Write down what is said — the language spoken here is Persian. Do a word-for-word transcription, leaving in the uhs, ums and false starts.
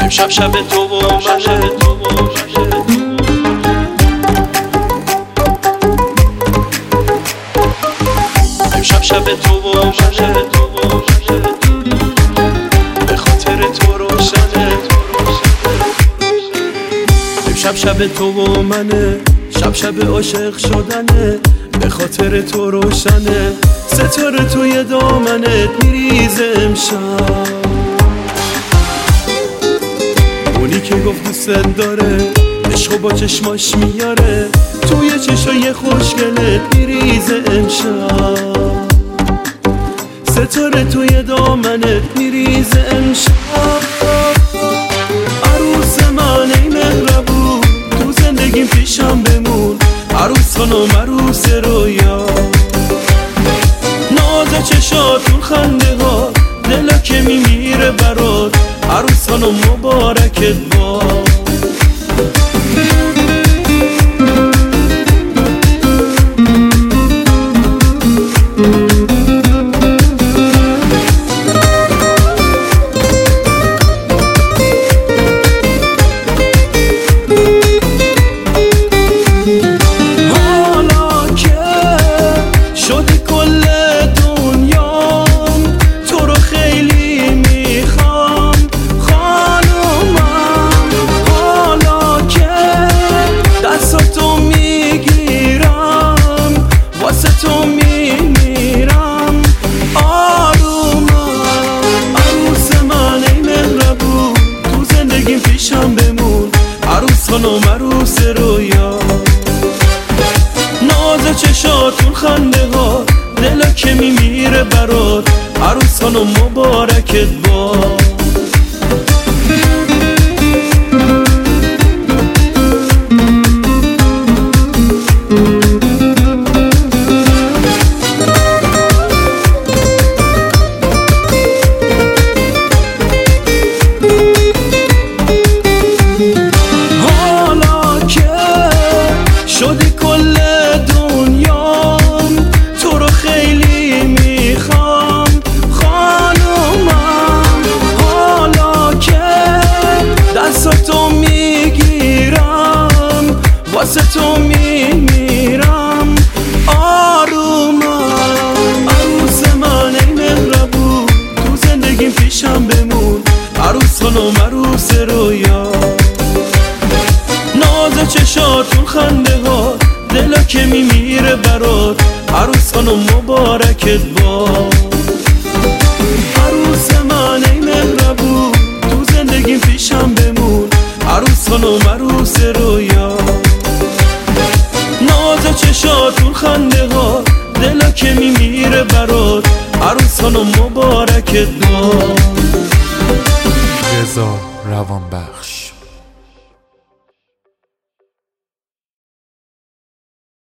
امشب شب تو و منه، امشب شب تو و منه، به خاطر تو روشنه. امشب شب تو و منه، شب شب عاشق شدنه، به خاطر تو روشنه. ستاره توی دامنت میریزه امشب، اونی که گفت دوست داره عشقو با چشماش میاره، توی چشای خوشگلت میریزه امشب. ستاره توی دامنت میریزه امشب. عروس من ای مهربون، تو زندگیم پیشم بمون، عروس خانم عروس رویا. ناز چشاتون خنده ها دلا که میمیره برات، عروس خانم مبارکت با. خانم عروس رویا. ناز چشاتون خنده ها دلا که میمیره برات، عروس خانم مبارکت با. شدی کل دنیام، تو رو خیلی میخوام خانومم. حالا که دستاتو میگیرم، واسه تو میمیرم آرومم. عروس من ای مهربون، تو زندگیم پیشم بمون، عروس خانم عروس رویا. ناز چشاتون خنده ها دلا که میمیره برات، عروس خانم مبارکت با. عروس من ای مهربون، تو زندگیم پیشم بمون، عروس خانم عروس رویا. ناز چشاتون خنده ها دلا که میمیره برات، عروس خانم مبارکت با. رضا روانبخش.